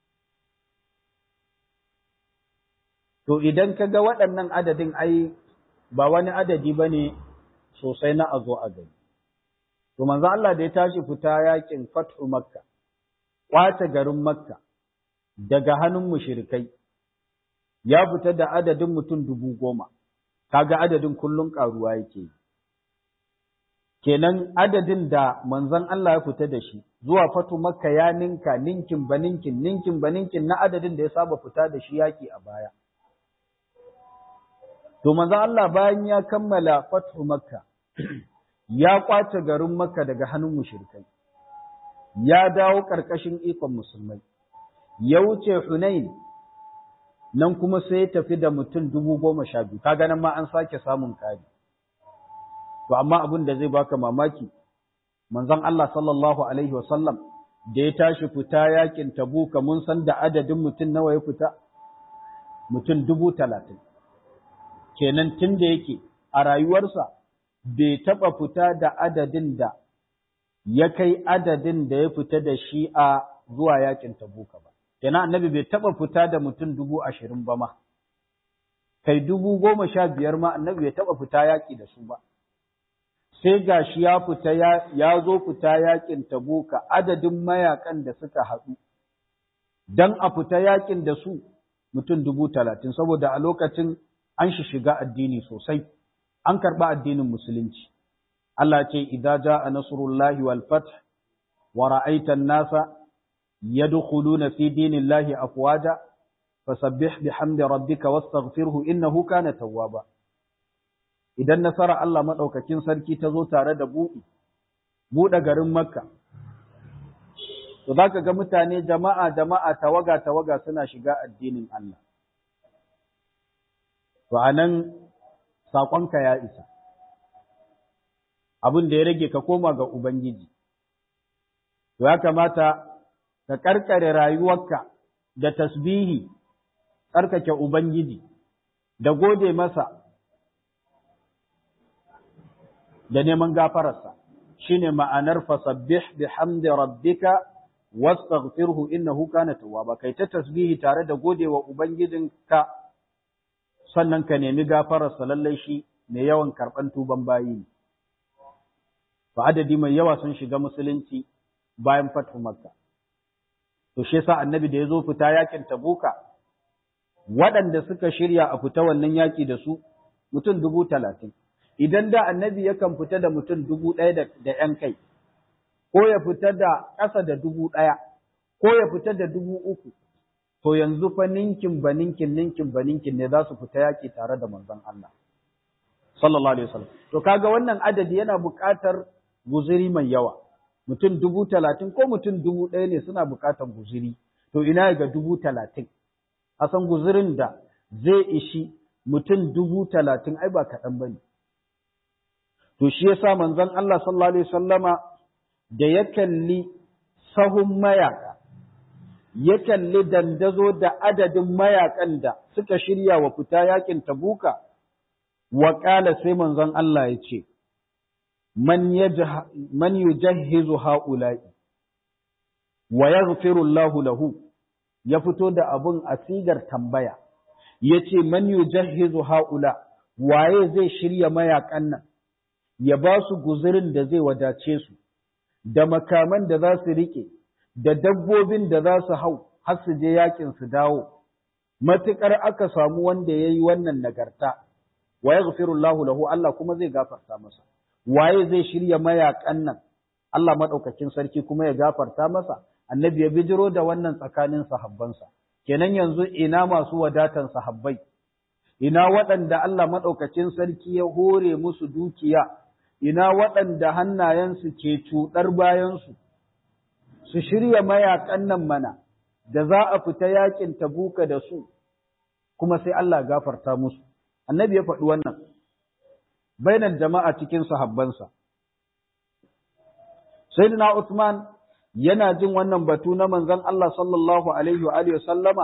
To idan ka ga waɗannan adadin ai ba wani adadi bane sosai na azo a gani. To manzo Allah da ya tashi fita yakin Fathu Makka, kwace garin Makka daga hannun mushrikai, ya fita da adadin mutum 10,000. Kaga adadin kullun karuwa yake. Kenan adadin da manzon Allah ya fita da shi zuwa Fathu Makka ya ninka ninkin baninkin na adadin da ya saba fita da shi yaki a baya. To manzon Allah bayan ya kammala Fathu Makka ya kwace garin Makka daga hannun mushrikai, ya dawo ƙarƙashin ikon musulmai, ya wuce Hunain, nan kuma sai ya tafi da mutum 12,000. Kaga nan ma an sake samun kari. To amma abin da zai baka mamaki, manzon Allah sallallahu alaihi wasallam da ya tashi fita yakin Tabuka, mun san da adadin mutum nawa ya fita? Mutum 30,000. Kenan tun da yake a rayuwarsa bai taɓa fita da adadin da ya kai adadin da ya fita da shi a zuwa yakin Tabuka ba. Kenan annabi bai taɓa fita da mutum 20,000 ba ma. Kai 15,000 ma annabi bai taɓa fita yaƙi da su ba. Sai gashi ya fita ya zo fita yakin Tabuka, adadin mayakan da suka haɗu dan a fita yakin da su mutum 30,000, saboda a lokacin an shiga addini sosai. An karɓa addinin musulunci. Allah ce, "Idza jaa nasrullahi wal fath wa ra'aita an-nasa yadkhuluna fi dinillahi afwaja fasabbih bihamdi rabbika wastaghfirhu innahu kana tawwaba." Idan nasara Allah madaukakin sarki ta zo tare da buɗe garin Makka, to zaka ga mutane jama'a tawaga suna shiga addinin Allah. To anan saƙonka ya isa, abin da ya rage ka koma ga Ubangiji. To ya kamata ka ƙarƙare rayuwarka da tasbihi, tsarkake Ubangiji, da gode masa, da neman gafararsa. Shine ma'anar fasabbih bihamdi rabbika wastaghfirhu innahu kana tawwaba. Kai ta tasbihi tare da godewa Ubangijinka, sannan ka nemi gafararsa, lallai shi mai yawan karɓan tuban bayi ne. Fa adadi mai yawa sun shiga musulunci bayan Fathu Makka. To shi yasa annabi da ya zo fita yakin Tabuka, waɗanda suka shirya a fita wannan yaki da su mutum 30,000. Idan da annabi yakan fita da mutum 1,000 da ‘yan kai, ko ya fita da ƙasa da 1,000, ko ya fita da 3,000, to yanzu fa ninkin ne za su fita yaƙi tare da manzon Allah sallallahu alaihi wasallam. To kaga wannan adadi yana buƙatar guzuri mai yawa. Mutum 30,000 ko mutum 1,000 ne suna buƙatar guzuri. To ina ga 30,000? A san guzurin da zai ishi mutum 30,000 ai ba kaɗan bane. To shi yasa manzon Allah sallallahu alaihi wasallama da ya kalli sahun mayaka, ya kalli dandazo da adadin mayakan da suka shirya wa fita yakin Tabuka, wa ƙala sai manzon Allah ya ce, Man yujahhizu ha'ula'i, wa yaghfiru Allahu lahu, ya fito da abun a sigar tambaya, ya ce, Man yujahhizu ha'ula, waye zai shirya mayakan nan, ya ba su guzurin da zai wadace su, da makaman da za su riƙe, da dabbobin da za su hau har su je yakin su dawo, matuƙar aka samu wanda ya yi wannan nagarta, wa yaghfiru Allahu lahu, Allah kuma zai gafarta masa. Waye zai shirya mayakan nan, Allah madaukakin sarki kuma ya gafarta masa? Annabi ya bijiro da wannan tsakanin sahabbansa. Kenan yanzu ina masu wadatan sahabbai, ina waɗanda Allah madaukakin sarki ya hore musu dukiya, ina waɗanda hannayensu ke cuɗar bayansu, su shirya mayakan nan mana, da za a fita yakin Tabuka da su, kuma sai Allah gafarta musu. Annabi ya faɗi wannan bainar jama'a cikin sahabbansa. Sayyidina Uthman yana jin wannan batu na manzon Allah sallallahu alaihi wa alihi sallama,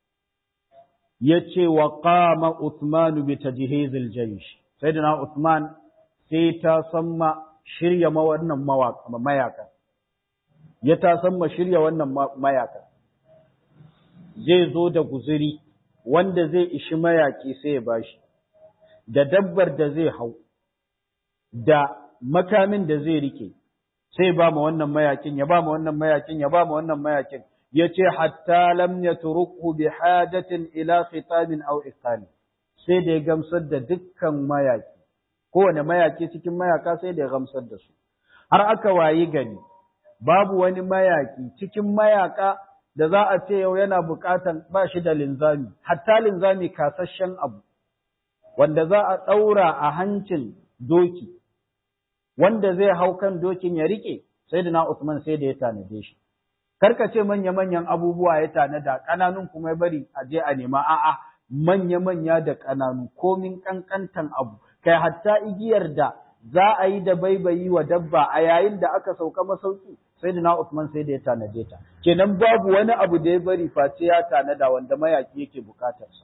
yace wa qama Uthman bi tajhizil jaysh. Sayyidina Uthman sai ta samma shirya wannan mayaka. Ya ta samma shirya wannan mayaka. Zai zo da guzuri wanda zai ishi mayaki sai ya bashi, da dabbar da zai hau, da makamin da zai rike, sai ba mu wannan mayakin, ya ba mu wannan mayakin, ya ba mu wannan mayakin, ya ce hatta lam yatruku bi hajatin ila khitamin aw iqali, sai da ya gamsar da dukkan mayaki, kowane mayaki cikin mayaka sai da ya gamsar da su. Har aka wayi gani babu wani mayaki cikin mayaka da za a ce yau yana bukatan ba shi da linzami, hatta linzami kasashen abu, wanda za a ɗaura a hancin doki, wanda zai hau kan dokin ya riƙe, sai da na Usman sai da ya tanade shi. Karka ce manya-manyan abubuwa ya tanada, ƙananun kuma ya bari a je a nema, a'a, manya-manya da ƙananu, komin ƙanƙantan abu, kai hatta igiyar da za a yi da baibayi wa dabba a yayin da aka sauka masauki, sai da na Usman sai da ya tanade ta. Kenan babu wani abu da ya bari face ya tanada wanda mayaki yake bukatarsa.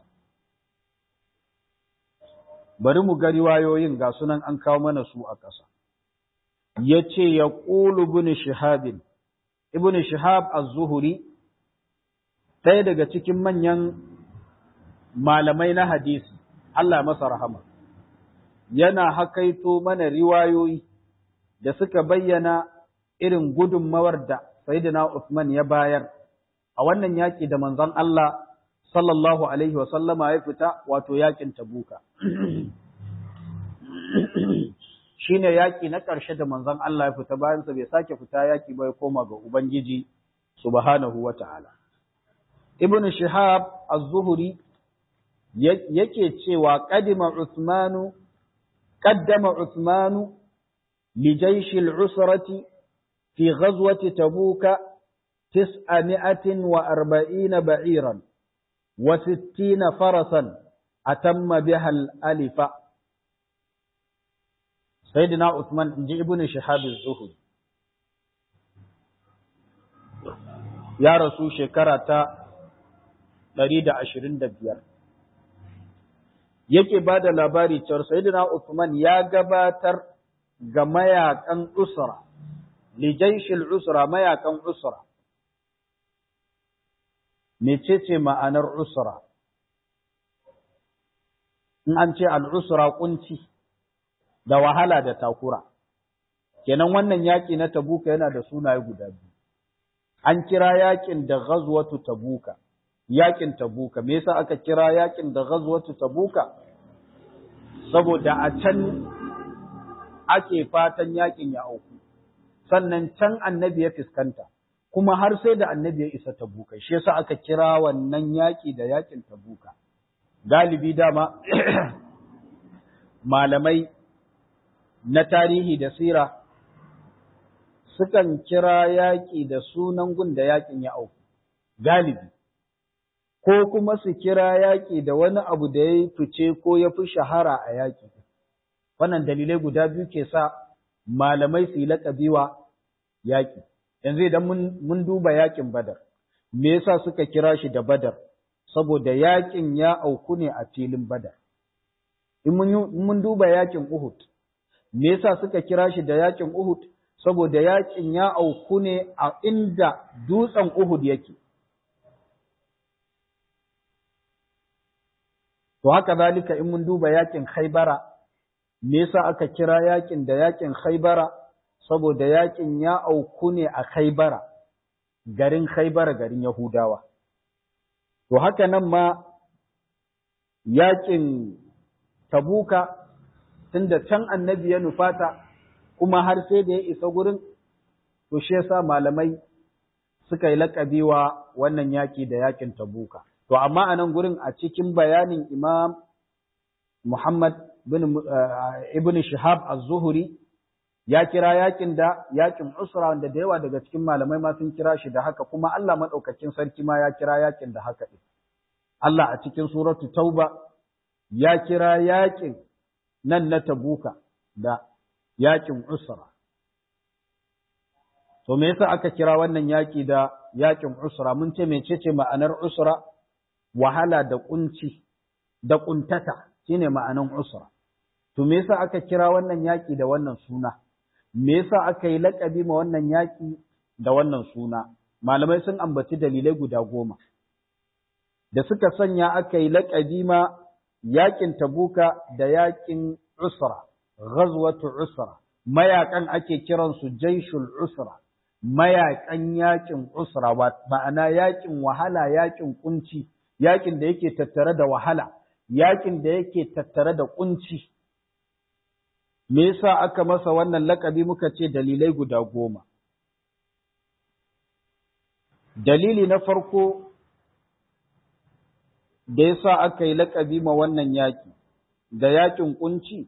Bari mu ga riwayoyin ga sunan an kawo mana su a ƙasa. Ya ce ya ƙulu ibn Shihabin, ibn Shihab az-Zuhri, ɗaya daga cikin manyan malamai na hadisi, Allah masa rahama, yana hakaito mana riwayoyi da suka bayyana irin gudunmawar da Sayyidina Uthman ya bayar a wannan yaƙi da manzon Allah sallallahu alaihi wa sallama ya fita, wato yaƙin Tabuka. Shine yaƙi na ƙarshe da manzon Allah ya fita, bayan sa bai sake fita yaƙi ba, ya koma ga Ubangiji subhanahu wa ta'ala. Ibn Shihab az-Zuhri yake cewa qaddama Uthmanu li jaysh al-usrati fi ghazwati Tabuka 940 ba'iran wa 60 farasan atamma biha al-alifa. Sayyidina Uthman inji Ibn Shihab az-Zuhri ya rasu shekara ta 125. Yake ba da labari cewar Sayyidina Uthman ya gabatar ga mayakan usra, li jayshil usra, mayakan usra. Mecece ma'anar usra? In an ce al-usra kunci da wahala da takura. Kenan wannan yaki na Tabuka yana da sunaye guda biyu. An kira yakin da ghazwatu Tabuka, yakin Tabuka. Me yasa aka kira yakin da ghazwatu Tabuka? Saboda a can ake fatan yakin ya auku, sannan can annabi ya fuskanta, kuma har sai da annabi ya isa Tabuka. Shi yasa aka kira wannan yaki da yakin Tabuka. Galibi dama malamai na tarihi da sira sukan kira yaƙi da sunan gun da yaƙin ya auku, galibi, ko kuma su kira yaƙi da wani abu da ya fice ko ya fi shahara a yaƙi. Wannan dalilai guda biyu ke sa malamai su yi laƙabi wa yaƙi. Yanzu idan mun duba yaƙin Badar, me yasa suka kira shi da Badar? Saboda yaƙin ya auku ne a filin Badar. In mun duba yaƙin Uhud, me yasa suka kira shi da yaƙin Uhud? Saboda yaƙin ya auku ne a inda dutsen Uhud yake. To haka zalika in mun duba yaƙin Khaibara, me yasa aka kira yaƙin da yaƙin Khaibara? Saboda yaƙin ya auku ne a Khaibara, garin Khaibara, garin Yahudawa. To haka nan ma yaƙin Tabuka, tunda can annabi ya nufata kuma har sai da ya isa gurin, to shi yasa malamai suka yi laƙabi wa wannan yaƙi da yaƙin Tabuka. To amma a nan gurin a cikin bayanin Imam Muhammad ibn Shihab az-Zuhri ya kira yaƙin da yaƙin Usra, wanda da yawa daga cikin malamai ma sun kira shi da haka, kuma Allah madaukakin sarki ma ya kira yaƙin da haka din. Allah a cikin suratu Tauba ya kira yaƙin nan na Tabuka da yaƙin Usra. To me yasa aka kira wannan yaƙi da yaƙin Usra? Mun ce mecece ma'anar Usra? Wahala da kunci da kuntata shine ma'anar Usra. To me yasa aka kira wannan yaƙi da wannan suna? Me yasa aka yi laƙabi ma wannan yaƙi da wannan suna? Malamai sun ambaci dalilai guda 10 da suka sanya aka yi laƙabi ma yaƙin Tabuka da yaƙin Usra, ghazwatu Usra. Mayaƙan ake kiransu Jaishul Usra, mayaƙan yaƙin Usra, ma'ana yaƙin wahala, yaƙin kunci, yaƙin da yake tattare da wahala, yaƙin da yake tattare da kunci. Me yasa aka masa wannan laƙabi? Muka ce dalilai guda 10. Dalili na farko da yasa aka yi laƙabi ma wannan yaƙi da yaƙin kunci,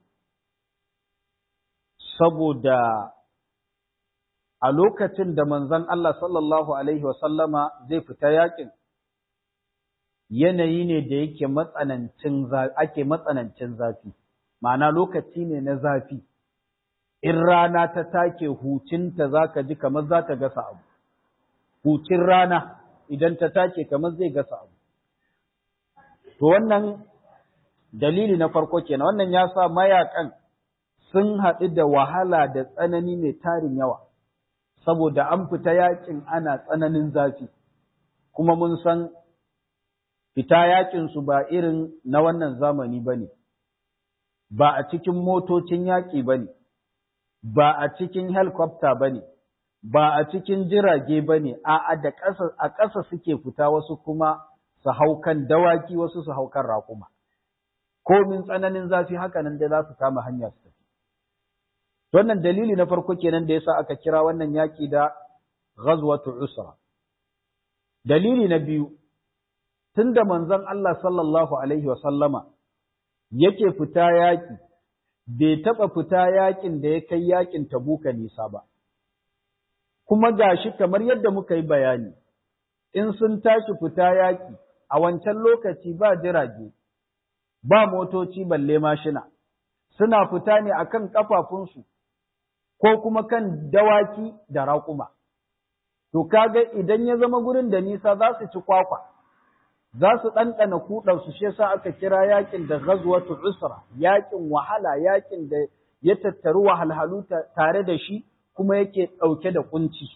saboda a lokacin da manzon Allah sallallahu alaihi wasallama zai fita yaƙin, yanayi ne da yake ake matsanancin zafi, ma'ana lokaci ne na zafi. In rana ta take hucinta za ka ji kamar za ta gasa abu, hucin rana idan ta take kamar zai gasa abu. To wannan dalili na farko kenan, wannan ya sa mayakan sun haɗu da wahala da tsanani mai tarin yawa, saboda an fita yakin ana tsananin zafi, kuma mun san fita yakinsu ba irin na wannan zamani ba ne, ba a cikin motocin yaƙi ba ne, ba a cikin helicopter ba ne, ba a cikin jirage ba ne, a ƙasa suke fita, wasu kuma su hau kan dawaki, wasu su hau kan raƙuma. Komin tsananin zafi haka nan dai za su kama hanya su tafi. Wannan dalili na farko kenan da yasa aka kira wannan yaƙi da ghazwatu Usra. Dalili na biyu, tunda manzon Allah sallallahu alaihi wa sallama yake fita yaƙi, bai taɓa fita yaƙin da ya kai yaƙin Tabuka nisa ba. Kuma gashi kamar yadda muka yi bayani, in sun tashi fita yaƙi a wancan lokaci ba jirage, ba motoci balle mashina, suna fita ne akan ƙafafunsu ko kuma kan dawaki da raƙuma. To kaga idan ya zama gurin da nisa za su ci kwakwa, za su ɗanɗana kuɗansu, shi yasa aka kira yaƙin da ghazwatu Usra, yaƙin wahala, yaƙin da ya tattaru wahalhalu tare da shi kuma yake ɗauke da kunci.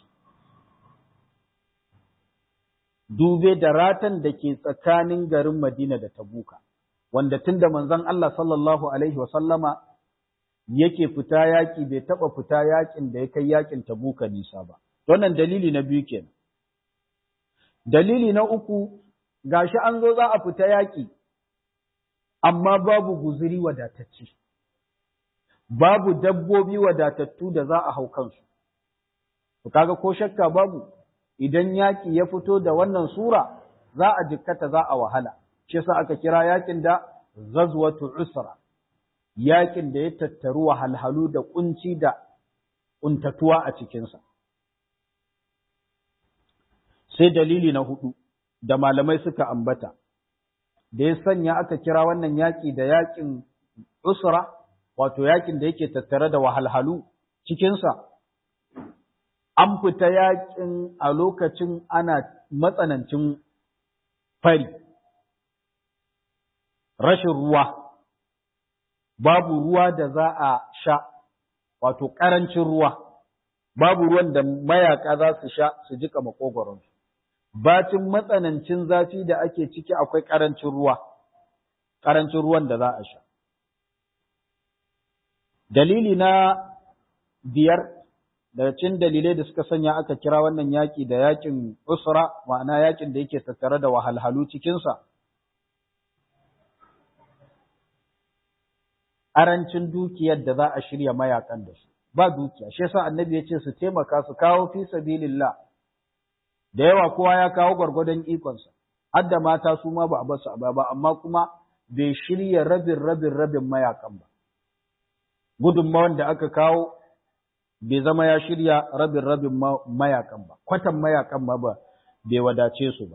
Dube da ratan da ke tsakanin garin Madina da Tabuka, wanda tun da manzon Allah sallallahu alaihi wasallama yake fita yaƙi bai taɓa fita yaƙin da ya kai yaƙin Tabuka nisa ba. Wannan dalili na biyu kenan. Dalili na uku, gashi an zo za a fita yaƙi, amma babu guzuri wadatacce, babu dabbobi wadatattu da za a hau kansu. To kaga ko shakka babu, idan yaƙi ya fito da wannan sura, za a jikkata, za a wahala. Shi yasa aka kira yaƙin da ghazwatu Usra, yaƙin da ya tattaru wahalhalu da kunci da kuntatuwa a cikinsa. Sai dalili na hudu da malamai suka ambata, da ya sanya aka kira wannan yaƙi da yaƙin Usra, wato yaƙin da yake tattare da wahalhalu cikinsa. An fita yaƙin a lokacin ana matsanancin fari, rashin ruwa, babu ruwa da za a sha, wato ƙarancin ruwa, babu ruwan da mayaƙa za su sha su jika maƙogwaronsu. Bacin matsanancin zafi da ake ciki akwai ƙarancin ruwan da za a sha. Dalili na biyar daga cikin dalilai da suka sanya aka kira wannan yaƙi da yaƙin Usra, ma'ana yaƙin da yake tattare da wahalhalu cikinsa, ƙarancin dukiyar da za a shirya mayakan da su, ba dukiya, shi yasa annabi ya ce su taimaka su kawo fi sabilillah, da yawa kowa ya kawo gwargwadon ikonsa, har da mata su ma ba a basu ba, amma kuma bai shirya rabin mayakan ba. Gudunmawan da aka kawo bai zama ya shirya rabin mayakan ba, kwatan mayakan ma ba bai wadace su ba.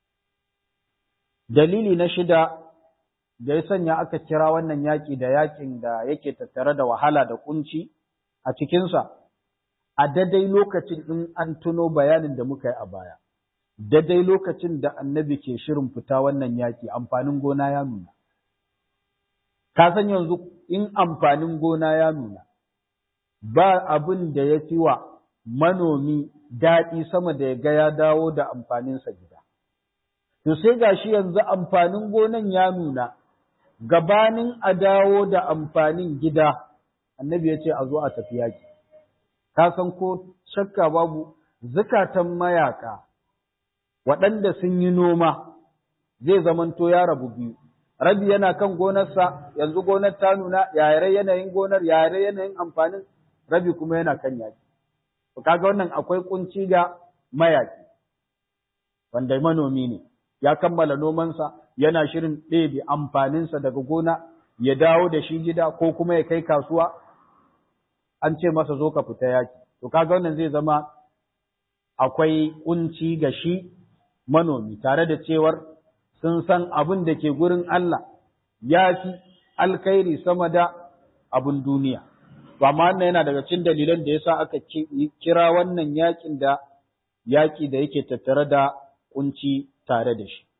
Dalili na shida da ya sanya aka kira wannan yaƙi da yaƙin da yake tattare da wahala da kunci a cikinsa, a daidai lokacin in an tuno bayanin da muka yi a baya, daidai lokacin da annabi ke shirin fita wannan yaƙi amfanin gona ya nuna. Ka san yanzu in amfanin gona ya nuna, ba abin da ya fi wa manomi daɗi sama da ya ga ya dawo da amfaninsa gida. To sai gashi yanzu amfanin gonan ya nuna, gabanin a dawo da amfanin gida, annabi ya ce a zo a tafi yaƙi. Ka san ko shakka babu zukatan mayaka waɗanda sun yi noma zai zamanto ya rabu biyu. Rabi yana kan gonarsa, yanzu gonar ta nuna, yare yanayin gonar, yare yanayin amfanin, rabi kuma yana kan yaƙi. To kaga wannan akwai kunci ga mayaki, wanda manomi ne, ya kammala nomansa, yana shirin ɗebe amfaninsa daga gona, ya dawo da shi gida ko kuma ya kai kasuwa, an ce masa zo ka fita yaƙi. To kaga wannan zai zama akwai kunci ga shi manomi, tare da cewar sun san abin da ke gurin Allah ya fi alkhairi sama da abin duniya. Amma wannan yana daga cikin dalilan da yasa aka kira wannan yaƙin da yaƙi da yake tattare da kunci tare da shi.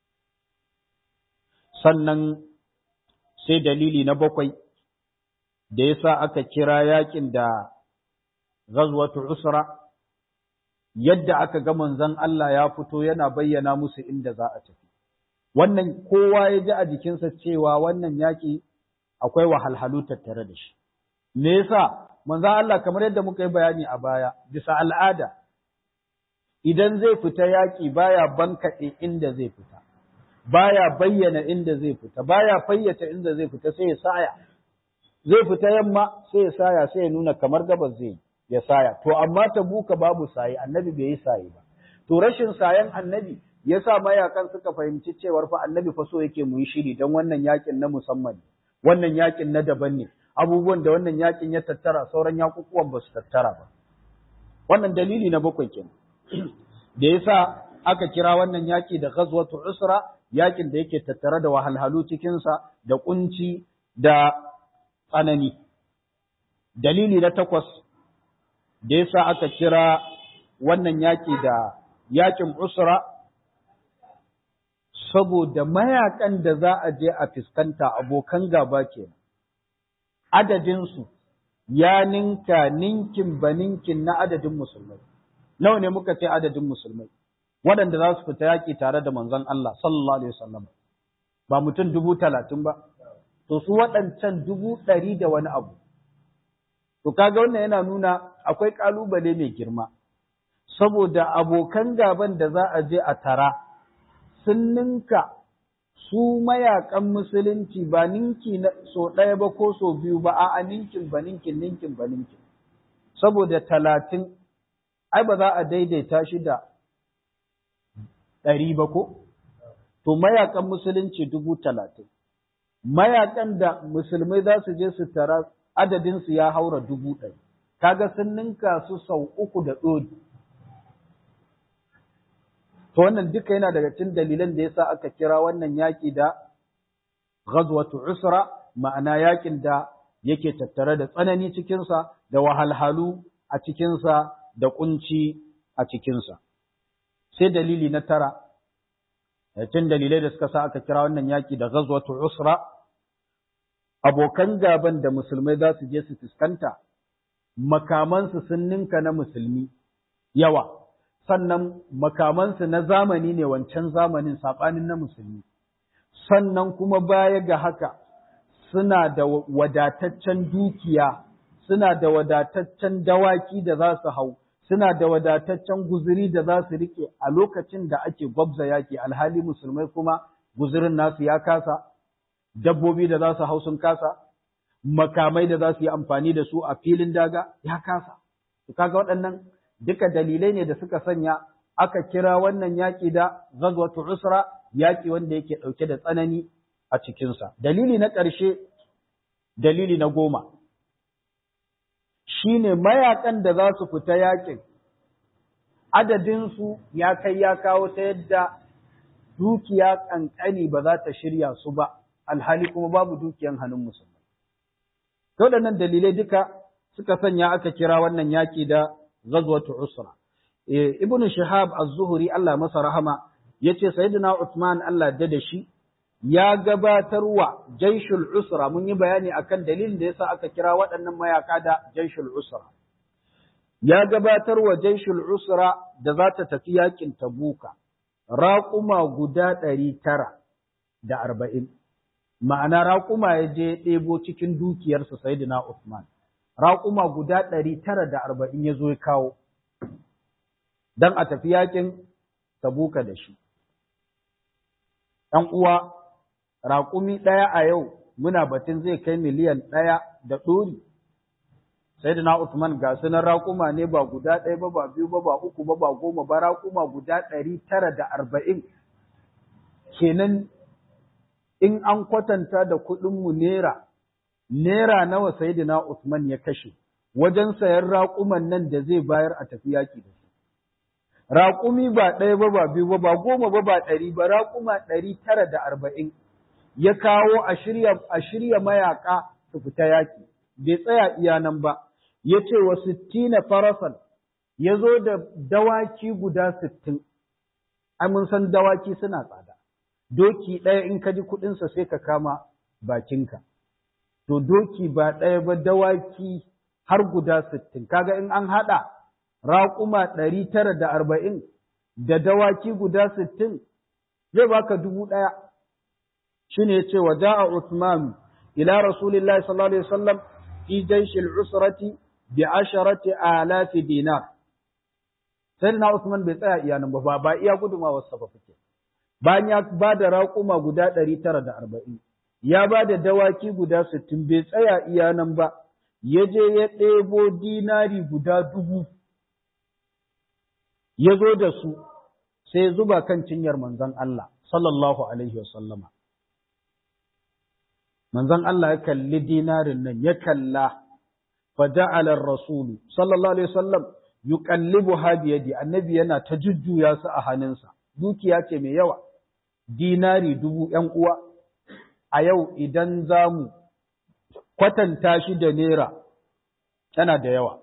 Sannan sai dalili na bakwai da yasa aka kira yaƙin da ghazwatu usra, yadda aka ga manzon Allah ya fito yana bayyana musu inda za a tafi. Wannan kowa ya ji a jikinsa cewa wannan yaƙi akwai wahalhalu tattare da shi. Me yasa manzon Allah kamar yadda muka yi bayani a baya, bisa al'ada idan zai fita yaƙi baya bankaɗe inda zai fita, baya bayyana inda zai fita, baya fayyace inda zai fita, sai ya saya. Zai fita yamma sai ya saya, sai ya nuna kamar gabas zai ya saya. To amma Tabuka babu saye, annabi bai yi saye ba. To rashin sayen annabi yasa mayakan suka fahimci cewar fa annabi fa so yake mu yi shiri don wannan yaƙin na musamman, wannan yaƙin na daban ne. Abubuwan da wannan yaƙin ya tattara sauran yaƙuƙuwan ba su tattara ba. Wannan dalili na bakwai kenan. Da yasa aka kira wannan yaƙi da ghazwatu usra, yaƙin da yake tattare da wahalhalu cikinsa, da kunci da tsanani. Dalili na takwas da yasa aka kira wannan yaƙi da yaƙin usra, saboda mayakan da za a je a fuskanta abokan gaba kenan. Adadinsu ya ninka ninkin ba ninkin na adadin musulmai. Nawa ne muka ce adadin musulmai waɗanda za su fita yaƙi tare da manzon Allah sallallahu alaihi wasallam? Ba mutum 30,000 ba, to su waɗancan 100,000 da wani abu. To kaga wannan yana nuna akwai ƙalubale mai girma, saboda abokan gaban da za a je a tara sun ninka su mayakan musulunci ba ninki na so ɗaya ba ko so biyu ba, a'a ninkin ba ninkin. Saboda 30, ai ba za a daidaita shi da 100 ba ko? To mayakan musulunci 30,000. Mayakan da musulmai za su je su tara adadinsu ya haura 100,000. Kaga sun ninka su sau 3 da ɗori. To wannan duka yana daga cikin dalilan da yasa aka kira wannan yaƙi da ghazwatu usra, ma'ana yaƙin da yake tattare da tsanani cikinsa, da wahalhalu a cikinsa, da kunci a cikinsa. Sai dalili na tara, cikin dalilai da suka sa aka kira wannan yaƙi da ghazwatu usra, abokan gaban da musulmai za su je su fuskanta, makamansu sun ninka na musulmi yawa. Sannan makamansu na zamani ne wancan zamanin saɓanin na musulmi, sannan kuma baya ga haka suna da wadataccen dukiya, suna da wadataccen dawaki da za su hau, suna da wadataccen guzuri da za su riƙe a lokacin da ake gwabza yaƙi, alhali musulmai kuma guzurin nasu ya kasa, dabbobi da za su hau sun kasa, makamai da za su yi amfani da su a filin daga ya kasa. Kaga waɗannan duka dalilai ne da suka sanya aka kira wannan yaƙi da ghazwatu usra, yaƙi wanda yake ɗauke da tsanani a cikinsa. Dalili na ƙarshe, dalili na 10, shine mayaƙan da za su fita yaƙin adadinsu ya kai ya kawo ta yadda dukiya ƙanƙani ba za ta shirya su ba, alhali kuma babu dukiyan hannun musulmai. Waɗannan dalilai duka suka sanya aka kira wannan yaƙi da ghazwatu usra. Ibn Shihab az-Zuhri Allah masa rahama yace Sayyidina Uthman Allah da shi ya gabatarwa jaishul usra, mun yi bayani akan dalilin da yasa aka kira waɗannan mayaka da jaishul usra. Ya gabatarwa jaishul usra da za ta tafi yakin Tabuka raƙuma guda 940, ma'ana raƙuma ya je ɗebo cikin dukiyarsa Sayyidina Uthman, raƙuma guda 940 ya zo ya kawo dan a tafi yakin Tabuka da shi. ɗan uwa, raƙumi ɗaya a yau muna batun zai kai miliyan 1 da ɗori. Sayyidina Uthman ga sunan raƙuma ne ba guda ɗaya ba, ba biyu ba, ba uku ba, ba 10 ba, raƙuma guda 940. Kenan in an kwatanta da kuɗinmu naira nawa Sayyidina Uthman ya kashe wajen sayan raƙuman nan da zai bayar a tafi yaƙi da su. Raƙumi ba ɗaya ba, ba biyu ba, ba 10 ba, ba 100 ba, raƙuma 940 ya kawo a shirya mayaƙa su fita yaƙi. Bai tsaya iya nan ba, ya ce wa 60 farasan, ya zo da dawaki guda 60. Ai mun san dawaki suna tsada, doki ɗaya in ka ji kuɗinsa sai ka kama bakinka. To doki ba ɗaya ba, dawaki har guda 60, kaga in an haɗa raƙuma 940 da dawaki guda 60 zai baka 1000. Shine yace wa ja'a Uthman ila Rasulillahi sallallahu alaihi wasallam fi jaysh al-usrati bi 10,000 dinar. Sayyidina Uthman bai tsaya iya nan ba iya gudumawar sa ba fike. Bayan ya bada raƙuma guda 940, ya bada dawaki guda 60, bai tsaya iya nan ba, ya je ya ɗebo dinari guda 1000 ya zo da su sai zuba kan cinyar manzon Allah sallallahu alaihi wasallama. Manzon Allah ya kalli dinarin nan, ya kalla, fa ja'ala ar-rasul sallallahu alaihi wasallam yuqallibuha bi yadi, annabi yana ta jujjuya su a hannunsa. Dukiya ce mai yawa, dinari 1000 ƴan uwa. A yau idan zamu kwatanta shi da naira yana da yawa.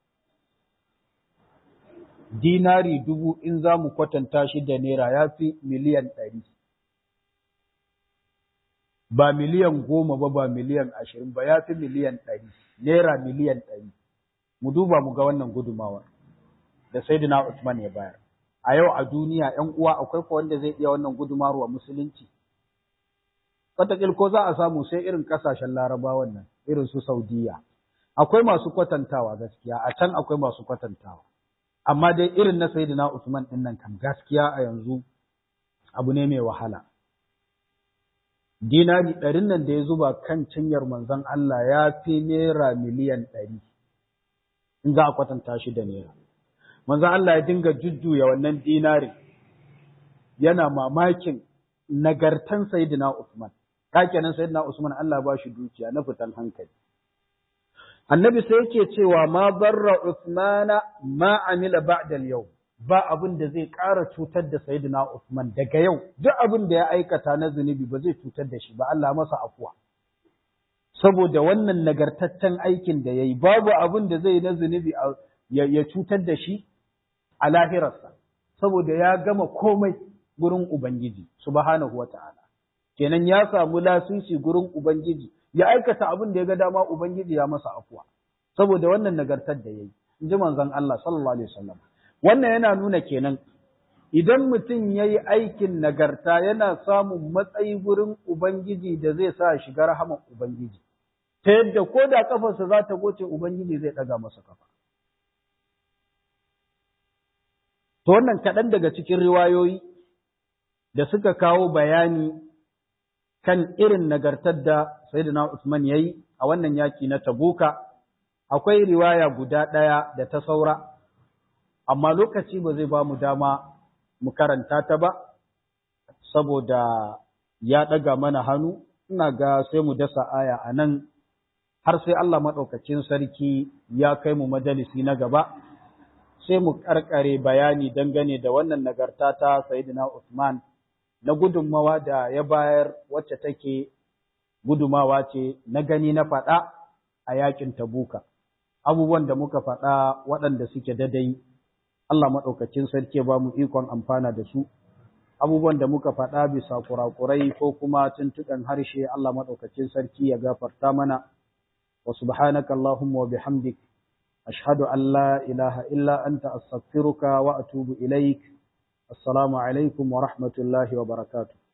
Dinari 1000 in zamu kwatanta shi da naira ya fi miliyan 100. Ba miliyan 10 ba, ba miliyan 20 ba, ya fi miliyan 100, naira miliyan 100. Mu duba mu ga wannan gudumawar da Sayyidina Uthman ya bayar. A yau a duniya ‘yan uwa akwai ko wanda zai iya wannan gudumawar wa musulunci? Wataƙil ko za a samu sai irin ƙasashen Larabawan nan, irin su Saudiya. Akwai masu kwatantawa gaskiya, a can akwai masu kwatantawa. Amma dai irin na Sayyidina Uthman ɗin nan kam gaskiya a yanzu abu ne mai wahala. Dinari 100 nan da ya zuba kan cinyar manzon Allah ya fi naira miliyan 100 in za a kwatanta shi da naira. Manzon Allah ya dinga jujjuya wannan dinari yana mamakin nagartan Sayyidina Uthman. Kakenan Sayyidina Uthman Allah ba shi dukiya na fitan hankali. Annabi sai yake cewa ma barra Uthmana ma amila ba'da al-yawm, ba abin da zai ƙara cutar da Sayyidina Uthman daga yau, duk abin da ya aikata na zunubi ba zai cutar da shi ba, Allah masa afuwa. Saboda wannan nagartaccen aikin da yayi, babu abin da zai na zunubi ya cutar da shi a lahirarsa, saboda ya gama komai gurin Ubangiji subhanahu wata'ala. Kenan ya samu lasisi gurin Ubangiji, ya aikata abin da ya ga dama, Ubangiji ya masa afuwa, saboda wannan nagartar da yayi, in ji manzon Allah sallallahu alaihi wasallam. Wannan yana nuna kenan idan mutum ya yi aikin nagarta yana samun matsayi gurin Ubangiji da zai sa shiga rahaman Ubangiji, ta yadda ko da ƙafarsa za ta goce Ubangiji zai ɗaga masa ƙafa. To wannan kaɗan daga cikin riwayoyi da suka kawo bayani kan irin nagartar da Sayyidina Uthman ya yi a wannan yaki na Tabuka. Akwai riwaya guda ɗaya da ta saura, amma lokaci ba zai ba mu dama mu karanta ta ba, saboda ya ɗaga mana hannu, ina ga sai mu dasa aya a nan har sai Allah maɗaukacin sarki ya kai mu majalisi na gaba, sai mu ƙarƙare bayani dangane da wannan nagarta ta Sayyidina Usman na gudunmawa da ya bayar wacce take gudumawa ce na gani na faɗa a yakin Tabuka. Abubuwan da muka faɗa waɗanda suke dadai, Allah maɗaukacin sarki ba mu ikon amfana da su. Abubuwan da muka faɗa bisa kurakurai ko kuma tuntuɗen harshe, Allah maɗaukacin sarki ya gafarta mana. Wa subhanaka Allahumma wa bihamdik, ashhadu an la ilaha illa anta astaghfiruka wa atubu ilaik. Assalamu alaikum wa rahmatullahi wa barakatuh.